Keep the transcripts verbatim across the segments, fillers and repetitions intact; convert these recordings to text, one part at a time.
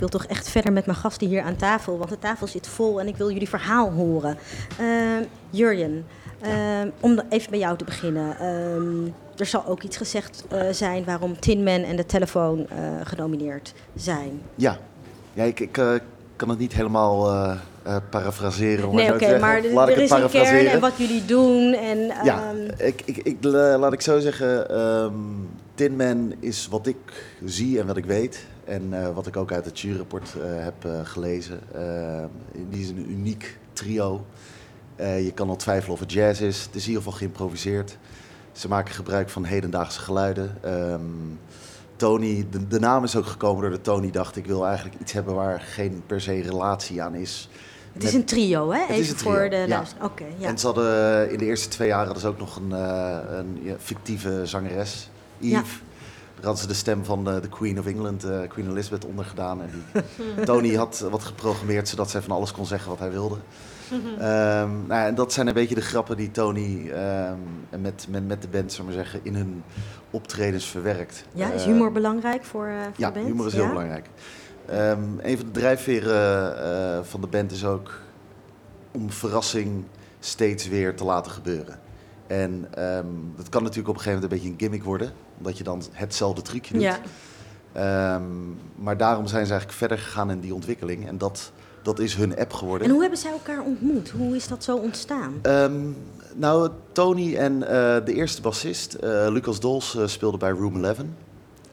wil toch echt verder met mijn gasten hier aan tafel, want de tafel zit vol en ik wil jullie verhaal horen. Uh, Jurjen, uh, om de, even bij jou te beginnen. Uh, er zal ook iets gezegd uh, zijn waarom Tin Man en de telefoon uh, genomineerd zijn. Ja, ja ik, ik uh, kan het niet helemaal uh, uh, parafraseren. Om nee, oké, okay, maar Laat er ik is het een kern en wat jullie doen. En, uh, ja, ik, ik, ik, laat ik zo zeggen, um, Tin Man is wat ik zie en wat ik weet. En uh, wat ik ook uit het juryrapport uh, heb uh, gelezen. Uh, die is een uniek trio. Uh, je kan al twijfelen of het jazz is. Het is in ieder geval geïmproviseerd. Ze maken gebruik van hedendaagse geluiden. Um, Tony, de, de naam is ook gekomen doordat Tony dacht... ik wil eigenlijk iets hebben waar geen per se relatie aan is. Het is Met, een trio, hè? Het Even is een trio, voor de ja. luister. Okay, ja. En ze hadden in de eerste twee jaren dus ook nog een, uh, een ja, fictieve zangeres, Eve... Ja. Daar hadden ze de stem van de, de Queen of England, uh, Queen Elizabeth, onder gedaan. En die, Tony had wat geprogrammeerd zodat zij van alles kon zeggen wat hij wilde. um, nou, en dat zijn een beetje de grappen die Tony um, met, met, met de band, zullen we zeggen, in hun optredens verwerkt. Ja, is humor uh, belangrijk voor, uh, voor ja, de band? Humor is ja, heel belangrijk. Um, een van de drijfveren uh, van de band is ook om verrassing steeds weer te laten gebeuren. En um, dat kan natuurlijk op een gegeven moment een beetje een gimmick worden, omdat je dan hetzelfde trucje doet. Ja. Um, maar daarom zijn ze eigenlijk verder gegaan in die ontwikkeling en dat, dat is hun app geworden. En hoe hebben zij elkaar ontmoet? Hoe is dat zo ontstaan? Um, nou, Tony en uh, de eerste bassist, uh, Lucas Dols, uh, speelden bij Room elf. Um,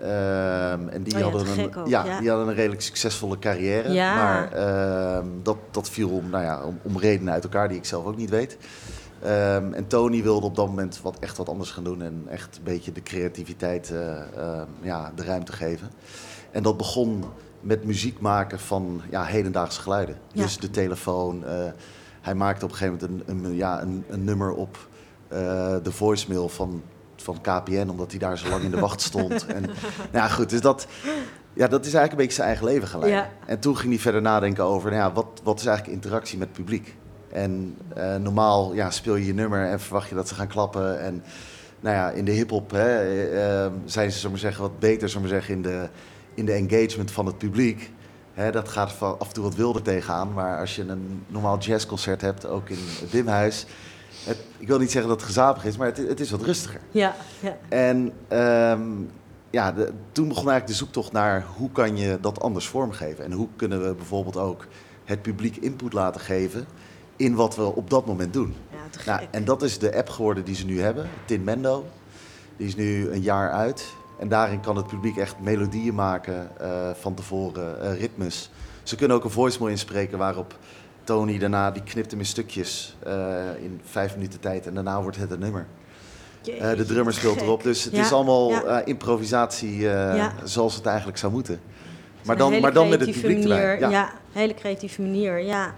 en die, oh ja, hadden een, ook, ja, ja. die hadden een redelijk succesvolle carrière. Ja. Maar uh, dat, dat viel om, nou ja, om, om redenen uit elkaar die ik zelf ook niet weet. Um, en Tony wilde op dat moment wat, echt wat anders gaan doen en echt een beetje de creativiteit uh, uh, ja, de ruimte geven. En dat begon met muziek maken van ja, hedendaagse geluiden. Ja. Dus de telefoon. Uh, hij maakte op een gegeven moment een, een, ja, een, een nummer op uh, de voicemail van, van K P N, omdat hij daar zo lang in de wacht stond. En, nou ja, goed, dus dat, ja, dat is eigenlijk een beetje zijn eigen leven gaan leiden. Ja. En toen ging hij verder nadenken over nou ja, wat, wat is eigenlijk interactie met het publiek. En uh, normaal ja, speel je je nummer en verwacht je dat ze gaan klappen. En nou ja, in de hiphop hè, uh, zijn ze, zullen we zeggen, wat beter zullen we zeggen, in, de, in de engagement van het publiek. Hè, dat gaat af en toe wat wilder tegenaan. Maar als je een normaal jazzconcert hebt, ook in het Wimhuis. Het, ik wil niet zeggen dat het gezapig is, maar het, het is wat rustiger. Ja, ja. En um, ja, de, toen begon eigenlijk de zoektocht naar hoe kan je dat anders vormgeven. En hoe kunnen we bijvoorbeeld ook het publiek input laten geven in wat we op dat moment doen. Ja, nou, en dat is de app geworden die ze nu hebben, Tin Mando. Die is nu een jaar uit. En daarin kan het publiek echt melodieën maken uh, van tevoren, uh, ritmes. Ze kunnen ook een voicemail inspreken waarop Tony daarna, die knipt hem in stukjes uh, in vijf minuten tijd. En daarna wordt het een nummer. Uh, de drummer speelt erop. Dus het ja, is allemaal ja. uh, improvisatie uh, ja. zoals het eigenlijk zou moeten. Maar dan, maar dan met het publiek manier, erbij. Ja. ja, een hele creatieve manier, ja.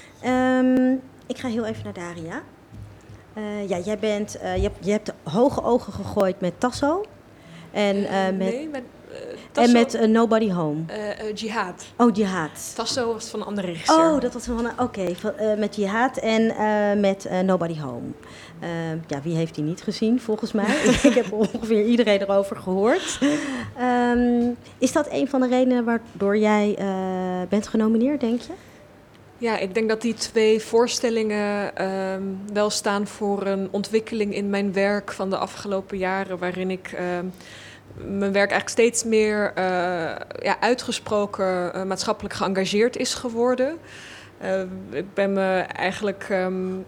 Um, ik ga heel even naar Daria. Uh, ja, jij bent, uh, je, hebt, je hebt hoge ogen gegooid met Tasso. En, uh, met, nee, met, uh, Tasso, en met uh, Nobody Home. Uh, uh, Jihad. Oh, Jihad. Tasso was van een andere regisseur. Oh, dat was van een... Oké, okay, uh, met Jihad en uh, met uh, Nobody Home. Uh, ja, wie heeft die niet gezien, volgens mij? Ik heb ongeveer iedereen erover gehoord. Um, is dat een van de redenen waardoor jij uh, bent genomineerd, denk je? Ja, ik denk dat die twee voorstellingen um, wel staan voor een ontwikkeling in mijn werk van de afgelopen jaren, waarin ik um, mijn werk eigenlijk steeds meer uh, ja, uitgesproken uh, maatschappelijk geëngageerd is geworden. Uh, ik ben me eigenlijk um,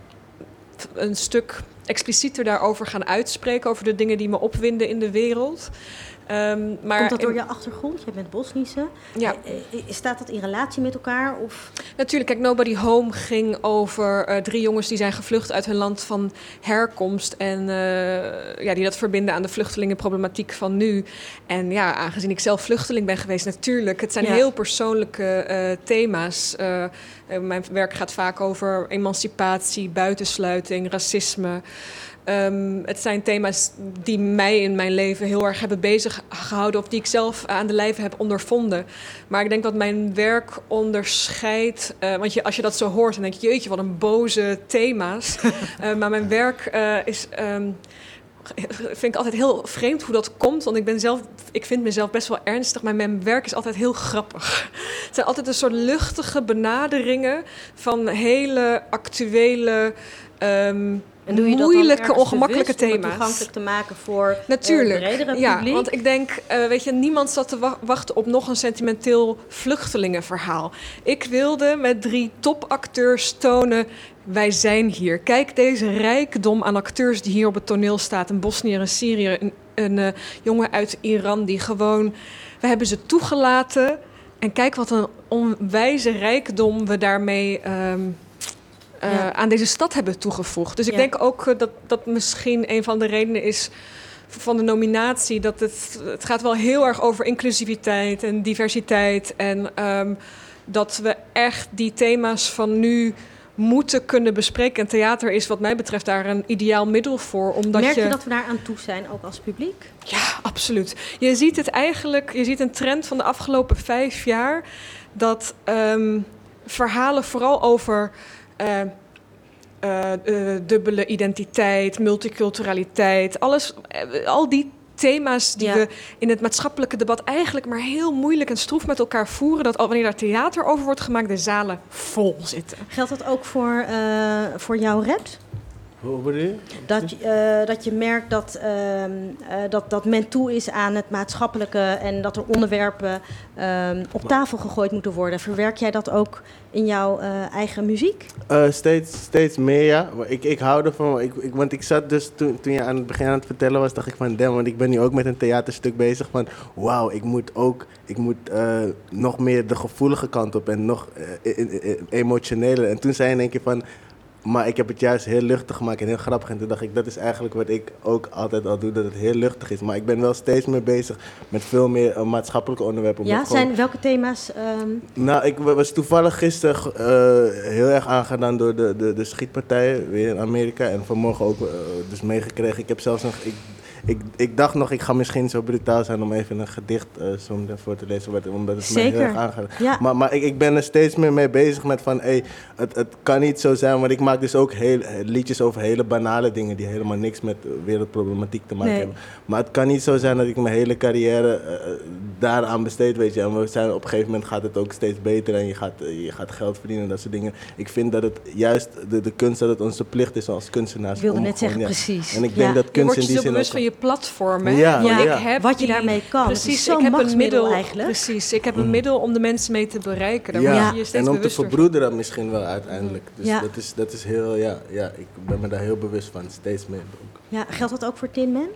een stuk explicieter daarover gaan uitspreken, over de dingen die me opwinden in de wereld. Um, maar Komt dat door je achtergrond? Je bent Bosnische. Ja. Staat dat in relatie met elkaar? Of? Natuurlijk, kijk, Nobody Home ging over uh, drie jongens die zijn gevlucht uit hun land van herkomst. En uh, ja, die dat verbinden aan de vluchtelingenproblematiek van nu. En ja, aangezien ik zelf vluchteling ben geweest, natuurlijk. Het zijn ja. heel persoonlijke uh, thema's. Uh, uh, mijn werk gaat vaak over emancipatie, buitensluiting, racisme. Um, het zijn thema's die mij in mijn leven heel erg hebben bezig gehouden, of die ik zelf aan de lijve heb ondervonden. Maar ik denk dat mijn werk onderscheidt, uh, want je, als je dat zo hoort, dan denk je, jeetje, wat een boze thema's. uh, maar mijn werk uh, is um, vind ik altijd heel vreemd hoe dat komt. Want ik ben zelf, ik vind mezelf best wel ernstig, maar mijn werk is altijd heel grappig. Het zijn altijd een soort luchtige benaderingen van hele actuele, um, En doe je moeilijke, dat dan ongemakkelijke bewust om het thema's. toegankelijk te maken voor Natuurlijk, het bredere ja, publiek? want ik denk, uh, weet je, niemand zat te wa- wachten op nog een sentimenteel vluchtelingenverhaal. Ik wilde met drie topacteurs tonen, wij zijn hier. Kijk deze rijkdom aan acteurs die hier op het toneel staat. Een Bosniër, een Syriër, een, een uh, jongen uit Iran die gewoon, we hebben ze toegelaten. En kijk wat een onwijze rijkdom we daarmee Um, Uh, ja. aan deze stad hebben toegevoegd. Dus ik ja. denk ook uh, dat dat misschien een van de redenen is van de nominatie. Dat het, het gaat wel heel erg over inclusiviteit en diversiteit. En um, dat we echt die thema's van nu moeten kunnen bespreken. En theater is wat mij betreft daar een ideaal middel voor. Omdat Merk je, je dat we daar aan toe zijn, ook als publiek? Ja, absoluut. Je ziet het eigenlijk, je ziet een trend van de afgelopen vijf jaar. Dat um, verhalen vooral over Uh, uh, uh, dubbele identiteit, multiculturaliteit, alles, uh, al die thema's die ja. we in het maatschappelijke debat eigenlijk maar heel moeilijk en stroef met elkaar voeren, dat al wanneer daar theater over wordt gemaakt, de zalen vol zitten. Geldt dat ook voor, uh, voor jouw rap? Hoe bedoel je? Dat, uh, dat je merkt dat, uh, uh, dat, dat men toe is aan het maatschappelijke en dat er onderwerpen uh, op tafel gegooid moeten worden. Verwerk jij dat ook in jouw uh, eigen muziek? Uh, steeds, steeds meer, ja. Ik, ik hou ervan, ik, ik, want ik zat dus toen, toen je aan het begin aan het vertellen was, dacht ik van, damn, want ik ben nu ook met een theaterstuk bezig van, wauw, ik moet ook, ik moet uh, nog meer de gevoelige kant op en nog uh, emotionele. En toen zei je in één keer van, maar ik heb het juist heel luchtig gemaakt en heel grappig. En toen dacht ik, dat is eigenlijk wat ik ook altijd al doe, dat het heel luchtig is. Maar ik ben wel steeds meer bezig met veel meer uh, maatschappelijke onderwerpen. Ja, gewoon... zijn welke thema's? Um... Nou, ik was toevallig gisteren uh, heel erg aangedaan door de, de, de schietpartijen weer in Amerika. En vanmorgen ook uh, dus meegekregen. Ik heb zelfs nog... Ik, Ik, ik dacht nog, ik ga misschien zo brutaal zijn om even een gedicht uh, zo voor te lezen, omdat het Zeker. mij heel erg aangaat. Ja. Maar, maar ik, ik ben er steeds meer mee bezig met van, hey, het, het kan niet zo zijn, want ik maak dus ook heel, liedjes over hele banale dingen die helemaal niks met wereldproblematiek te maken nee. hebben. Maar het kan niet zo zijn dat ik mijn hele carrière uh, daaraan besteed, weet je. En we zijn, op een gegeven moment gaat het ook steeds beter en je gaat, uh, je gaat geld verdienen en dat soort dingen. Ik vind dat het juist de, de kunst, dat het onze plicht is als kunstenaars. Ik wilde om net gewoon, zeggen, ja. precies. En ik ja. denk dat kunst in die zin bewust ook... van je platform, hè? Ja, Want ja. ik heb wat je die, daarmee kan. Precies, is zo'n ik heb een machtsmiddel middel eigenlijk. Precies, ik heb een mm. middel om de mensen mee te bereiken. Daar ja, moet je je steeds en om te bewuster verbroederen misschien wel uiteindelijk. Dus ja. dat, is, dat is heel, ja, ja, ik ben me daar heel bewust van, steeds meer ook. Ja, geldt dat ook voor Tin Man?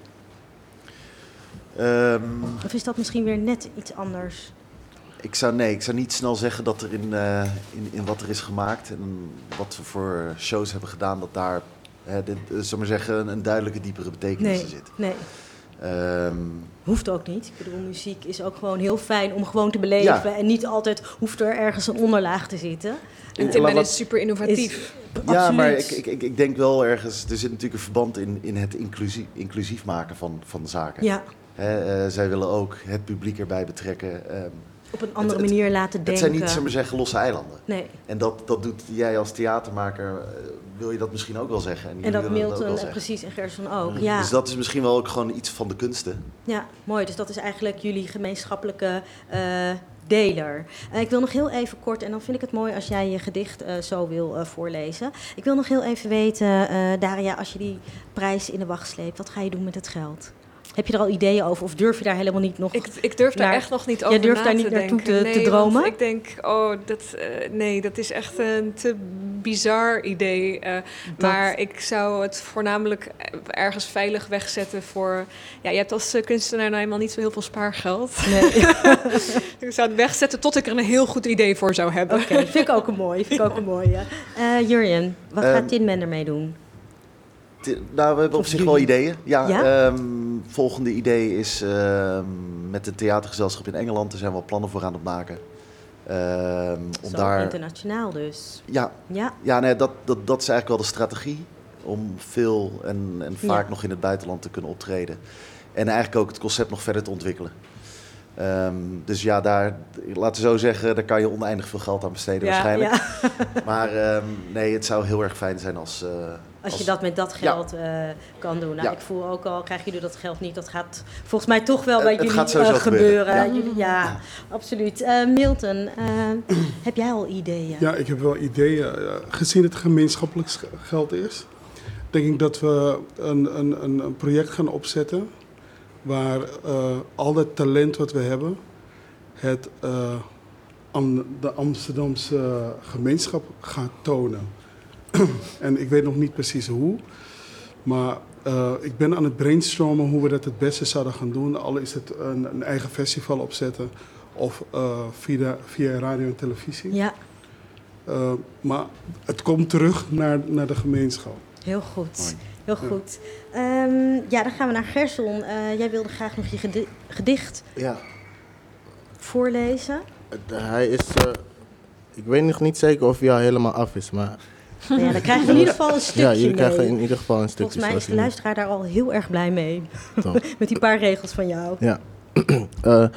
Um, of is dat misschien weer net iets anders? Ik zou, nee, ik zou niet snel zeggen dat er in, uh, in, in wat er is gemaakt en wat we voor shows hebben gedaan, dat daar, hè, dit, uh, zal maar zeggen, een duidelijke diepere betekenis nee, in zit. Nee. Um, hoeft ook niet. Ik bedoel, muziek is ook gewoon heel fijn om gewoon te beleven. Ja. En niet altijd hoeft er ergens een onderlaag te zitten. En Tin Man is super innovatief. Is, ja, absoluut. Maar ik, ik, ik denk wel ergens, er zit natuurlijk een verband in, in het inclusief, inclusief maken van, van de zaken. Ja. He, uh, zij willen ook het publiek erbij betrekken. Um, Op een andere het, manier het, laten denken. Het zijn niet, zullen we zeggen, losse eilanden. Nee. En dat, dat doet jij als theatermaker, uh, wil je dat misschien ook wel zeggen. En, en dat Milton en precies en Gerson ook. Mm. Ja. Dus dat is misschien wel ook gewoon iets van de kunsten. Ja, mooi. Dus dat is eigenlijk jullie gemeenschappelijke uh, deler. Uh, ik wil nog heel even kort, en dan vind ik het mooi als jij je gedicht uh, zo wil uh, voorlezen. Ik wil nog heel even weten, uh, Daria, als je die prijs in de wacht sleept, wat ga je doen met het geld? Heb je er al ideeën over of durf je daar helemaal niet nog Ik, ik durf daar naar, echt nog niet over je durft na daar niet te naartoe te, nee, te dromen? Ik denk, oh, dat, uh, nee, dat is echt een te bizar idee. Uh, maar ik zou het voornamelijk ergens veilig wegzetten voor... Ja, je hebt als kunstenaar nou eenmaal niet zo heel veel spaargeld. Nee. Ik zou het wegzetten tot ik er een heel goed idee voor zou hebben. Oké, okay, vind ik ook een mooie. Vind ik ook een mooie. Uh, Jurjen, wat um, gaat Tin Man ermee doen? Nou, we hebben op zich wel ideeën. Ja, ja? Um, volgende idee is um, met het theatergezelschap in Engeland. Daar zijn we al plannen voor aan het maken. Um, om Zo daar... internationaal dus. Ja, ja. ja nee, dat, dat, dat is eigenlijk wel de strategie. Om veel en, en vaak ja. nog in het buitenland te kunnen optreden. En eigenlijk ook het concept nog verder te ontwikkelen. Um, dus ja, daar, laten we zo zeggen, daar kan je oneindig veel geld aan besteden Ja, waarschijnlijk. ja. Maar um, nee, het zou heel erg fijn zijn als... Uh, Als, als je dat met dat geld ja. uh, kan doen. Nou, ja. Ik voel ook al, krijgen jullie dat geld niet? Dat gaat volgens mij toch wel bij uh, jullie gaat sowieso uh, gebeuren. gebeuren. Ja, jullie, ja, ja. absoluut. Uh, Milton, uh, heb jij al ideeën? Ja, ik heb wel ideeën. Uh, gezien het gemeenschappelijk geld is, denk ik dat we een, een, een project gaan opzetten waar uh, al het talent wat we hebben, het uh, aan de Amsterdamse gemeenschap gaat tonen. En ik weet nog niet precies hoe, maar uh, ik ben aan het brainstormen hoe we dat het beste zouden gaan doen. Al is het een, een eigen festival opzetten of uh, via, via radio en televisie. Ja. Uh, maar het komt terug naar, naar de gemeenschap. Heel goed. Heel goed. Ja. Um, ja, dan gaan we naar Gerson. Uh, jij wilde graag nog je gedi- gedicht ja. voorlezen. Uh, hij is... Uh, ik weet nog niet zeker of hij al helemaal af is, maar... Nou ja, dan krijgen we in ieder geval een stukje Ja, jullie mee. krijgen in ieder geval een stukje. Volgens mij is de luisteraar daar al heel erg blij mee. Top. Met die paar regels van jou. Ja. uh,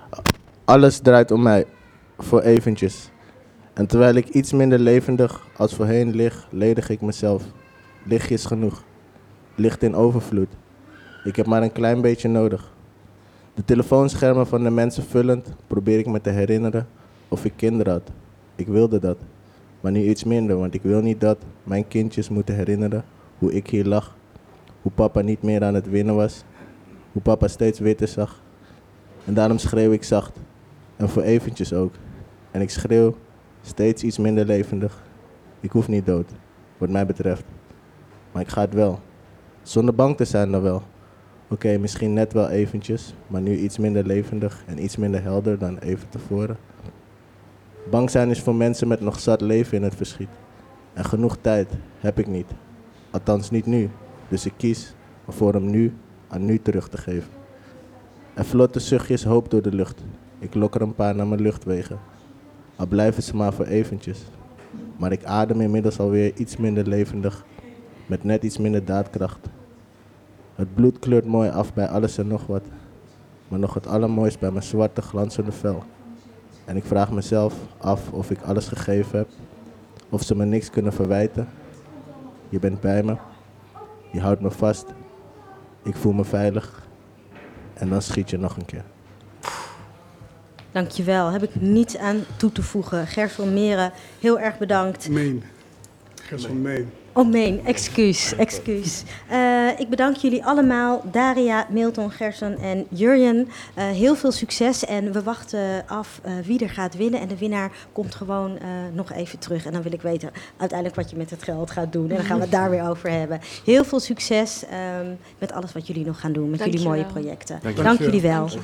alles draait om mij. Voor eventjes. En terwijl ik iets minder levendig als voorheen lig, ledig ik mezelf. Lichtjes genoeg. Licht in overvloed. Ik heb maar een klein beetje nodig. De telefoonschermen van de mensen vullend, probeer ik me te herinneren of ik kinderen had. Ik wilde dat. Maar nu iets minder, want ik wil niet dat mijn kindjes moeten herinneren hoe ik hier lag. Hoe papa niet meer aan het winnen was. Hoe papa steeds witter zag. En daarom schreeuw ik zacht. En voor eventjes ook. En ik schreeuw steeds iets minder levendig. Ik hoef niet dood, wat mij betreft. Maar ik ga het wel. Zonder bang te zijn dan wel. Oké, okay, misschien net wel eventjes, maar nu iets minder levendig en iets minder helder dan even tevoren. Bang zijn is voor mensen met nog zat leven in het verschiet. En genoeg tijd heb ik niet. Althans niet nu. Dus ik kies voor hem nu aan nu terug te geven. Er vlotten zuchtjes hoop door de lucht. Ik lok er een paar naar mijn luchtwegen. Al blijven ze maar voor eventjes. Maar ik adem inmiddels alweer iets minder levendig. Met net iets minder daadkracht. Het bloed kleurt mooi af bij alles en nog wat. Maar nog het allermooist bij mijn zwarte glanzende vel. En ik vraag mezelf af of ik alles gegeven heb. Of ze me niks kunnen verwijten. Je bent bij me. Je houdt me vast. Ik voel me veilig. En dan schiet je nog een keer. Dankjewel. Heb ik niets aan toe te voegen. Gerson Meren, heel erg bedankt. Meen. Gerson Meen. Oh, Meen. Excuus. Excuus. Uh, ik bedank jullie allemaal. Daria, Milton, Gerson en Jurjen. Uh, heel veel succes. En we wachten af uh, wie er gaat winnen. En de winnaar komt gewoon uh, nog even terug. En dan wil ik weten uiteindelijk wat je met het geld gaat doen. En dan gaan we het daar weer over hebben. Heel veel succes um, met alles wat jullie nog gaan doen. Met Dank jullie je mooie wel. projecten. Dank je Dank wel. jullie wel.